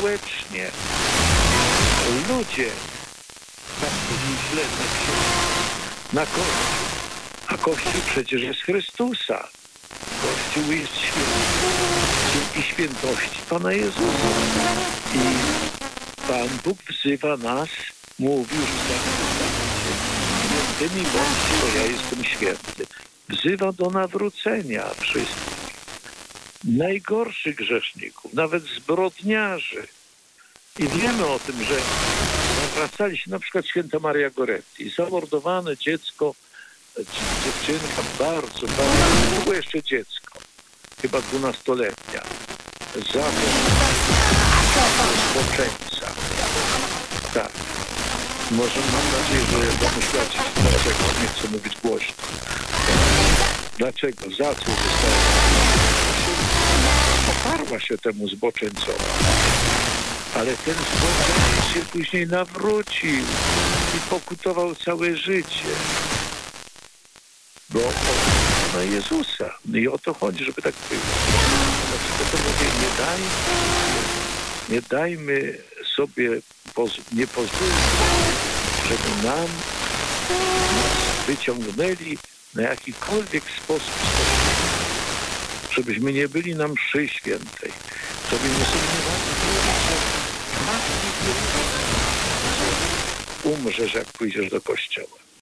społecznie. Ludzie tak źle na Kościół. A Kościół przecież jest Chrystusa. Kościół jest święty i świętości Pana Jezusa. I Pan Bóg wzywa nas, mówił, że świętymi bądźcie, bo ja jestem święty. Wzywa do nawrócenia wszystkich. Najgorszych grzeszników, nawet zbrodniarzy. I wiemy o tym, że nawracali się na przykład święta Maria Goretti. Zamordowane dziecko, dziewczynka bardzo, to było jeszcze dziecko, chyba 12-letnia. Za zboczeńca. Tak. Może mam nadzieję, że domyślacie się, dlaczego nie chcę mówić głośno. Dlaczego? Za co została? Oparła się temu zboczeńcowi. Ale ten zboczeniec się później nawrócił i pokutował całe życie. Bo na Jezusa. I o to chodzi, żeby tak było. Znaczy, to mówię, nie dajmy sobie, nie pozwólmy, żeby nas wyciągnęli na jakikolwiek sposób, żebyśmy nie byli na mszy świętej, żebyśmy sobie nie umrzesz, jak pójdziesz do kościoła.